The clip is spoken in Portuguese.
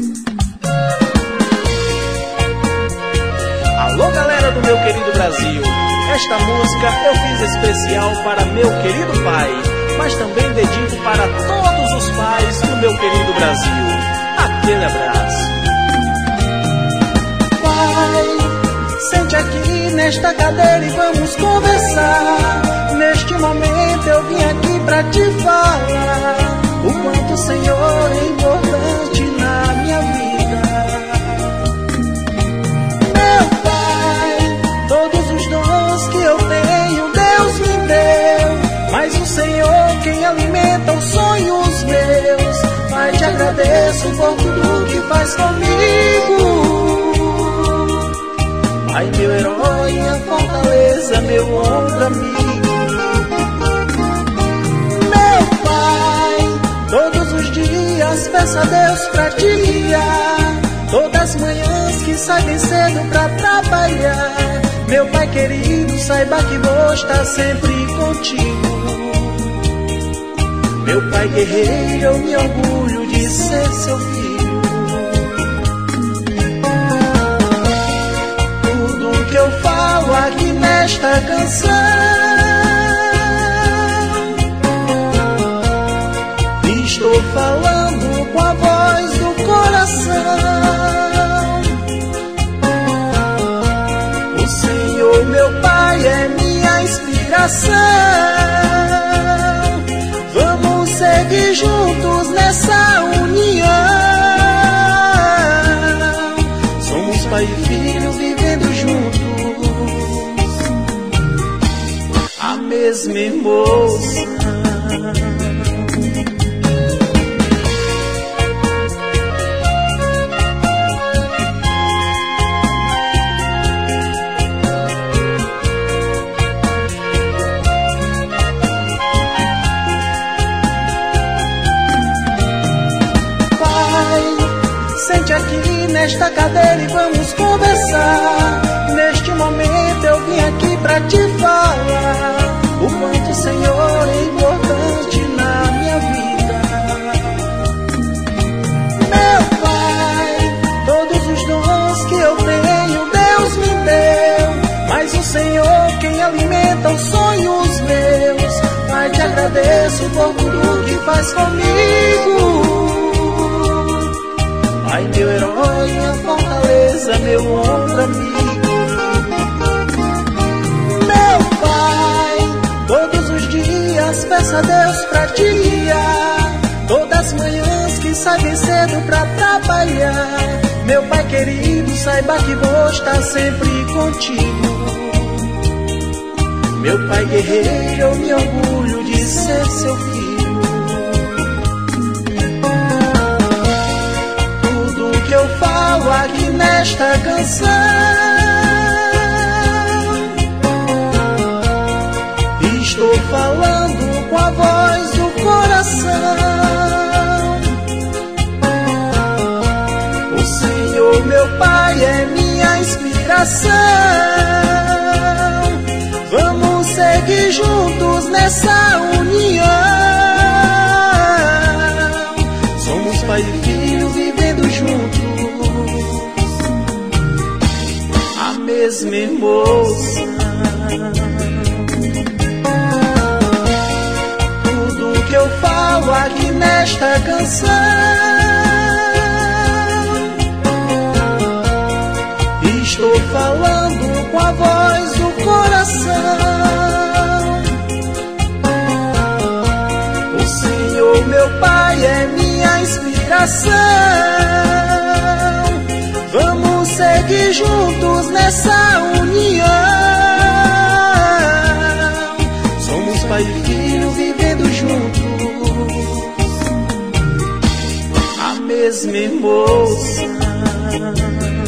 Alô, galera do meu querido Brasil, esta música eu fiz especial para meu querido pai, mas também dedico para todos os pais do meu querido Brasil. Aquele abraço. Pai, sente aqui nesta cadeira e vamos conversar. Neste momento eu vim aqui pra te falar o quanto o Senhor é importante na minha vida. Meu Pai, todos os dons que eu tenho Deus me deu, mas o Senhor quem alimenta os sonhos meus. Pai, te agradeço por tudo que faz comigo. Pai, meu herói, minha fortaleza, meu ombro amigo. Meu Pai, todos os dias peço a Deus pra te guiar. Todas as manhãs que sai bem cedo pra trabalhar. Meu Pai querido, saiba que vou estar sempre contigo. Meu Pai guerreiro, eu me orgulho de ser seu filho. Tudo que eu falo aqui nesta canção, estou falando com a voz do coração. O Senhor, meu Pai, é minha inspiração. Vamos seguir juntos nessa união. Somos pai e filho vivendo juntos, a mesma emoção. Sente aqui nesta cadeira e vamos conversar. Neste momento eu vim aqui pra te falar o quanto o Senhor é importante na minha vida. Meu Pai, todos os dons que eu tenho Deus me deu, mas o Senhor quem alimenta os sonhos meus. Pai, te agradeço por tudo que faz comigo. Pai, meu herói, minha fortaleza, meu ombro amigo. Meu Pai, todos os dias peço a Deus pra te guiar. Todas as manhãs que sai bem cedo pra trabalhar. Meu Pai querido, saiba que vou estar sempre contigo. Meu Pai guerreiro, eu me orgulho de ser seu filho. Eu falo aqui nesta canção, estou falando com a voz do coração. O Senhor, meu Pai, é minha inspiração. Vamos seguir juntos nessa união. Somos pai e filho vivendo juntos, a mesma emoção. Tudo que eu falo aqui nesta canção, estou falando com a voz do coração. O Senhor, meu Pai, é minha inspiração. Vamos seguir juntos nessa união. Somos pai e filho vivendo juntos, a mesma emoção.